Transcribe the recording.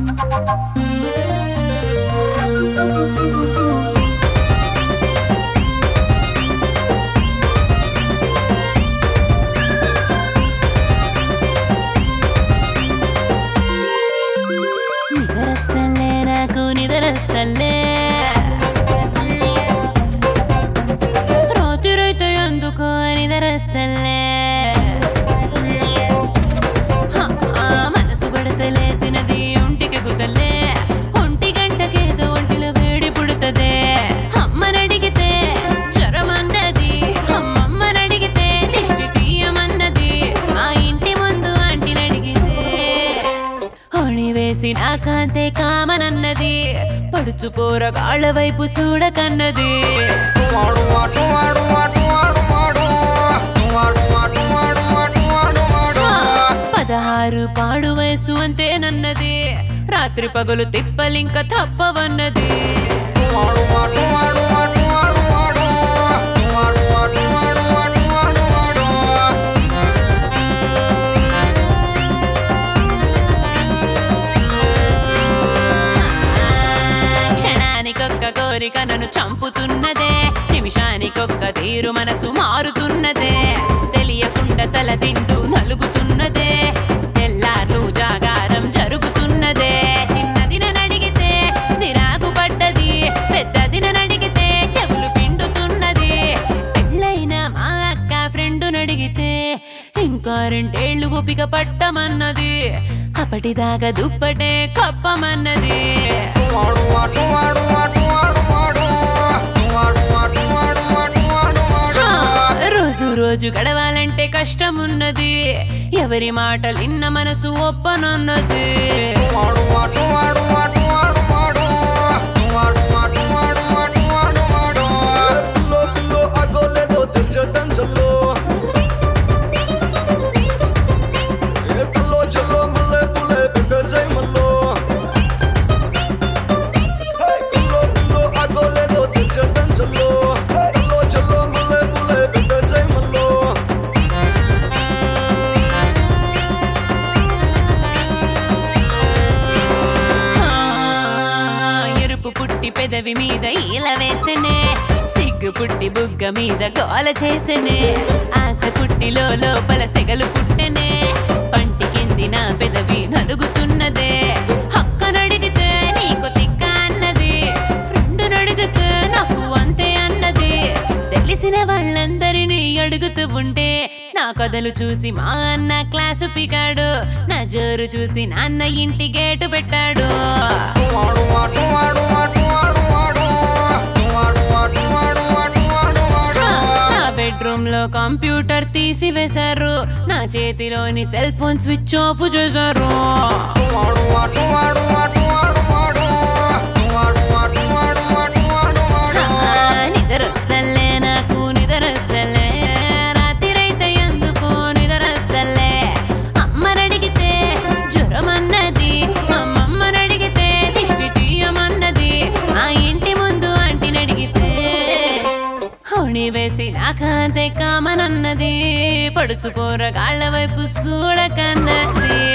నిదరస్తలే రాత్రైతే ఎందుకో నిదరస్తలే మనసు పడతలే తినది ఒంటికి గుతలే ఒంటి గంటకేదో ఒంటిలో వేడి పుడుతదే అమ్మనడిగితే జ్వరమన్నది అమ్మమ్మనడిగితే దిష్టి తీయమన్నది మా ఇంటి ముందు ఆంటీనడిగితే హోణి వేసి నా కాంతే కామనన్నది పడుచు పోరగాళ్ళ వైపు చూడకన్నది 16 పాడు వయసు అంతేనన్నది రాత్రి పగలు తిప్పలింక తప్పవన్నది క్షణానికొక్క కోరిక నన్ను చంపుతున్నదే నిమిషానికొక్క తీరు మనసు మారుతున్నదే తెలియకుండా తల తింటూ నలుగుతున్నదే తెల్లార్లు జాగారం జరుగుతున్నదే చిన్నదినడిగితే సిరాకు పడ్డది పెద్దదినడిగితే చెవులు పిండుతున్నది పెళ్ళైన మా అక్క ఫ్రెండునడిగితే ఇంకా 2 ఏళ్ళు ఓపిక పట్టమన్నది అప్పటిదాకా దుప్పటే కప్పమన్నది రోజు రోజు గడవాలంటే కష్టమున్నది ఎవరి మాటలు విన్న మనసు ఒప్పనన్నది పెదవి మీద ఈల వేసెనే సిగ్గు పుట్టి బుగ్గ మీద గోల చేసెనే ఆశ పుట్టిలో లోపల సెగలు పుట్టెనే పంటి కింది నా పెదవి నలుగుతున్నదే హక్కనడిగితే నీకు తిక్క అన్నది ఫ్రెండునడిగితే నాకు అంతే అన్నది తెలిసిన వాళ్ళందరినీ అడుగుతూ ఉంటే నా కథలు చూసి మా అన్న క్లాసు పికాడు నా జోరు చూసి నాన్న ఇంటి గేటు పెట్టాడు బెడ్రూమ్ లో కంప్యూటర్ తీసివేశారు నా చేతిలోని సెల్ ఫోన్ స్విచ్ ఆఫ్ చేశారు నిద్రొస్తలే నాకు నిద్రొస్తలే రాత్రైతే ఎందుకు నిద్రొస్తలే అమ్మనడిగితే జ్వరమన్నది అమ్మమ్మనడిగితే దిష్టి తీయమన్నది ఆ ఇంటి ముందు ఆంటీనడిగితే హోణి వేసి నాకంతే కామనన్నది పడుచు పోరగాళ్ళ వైపు చూడకన్నది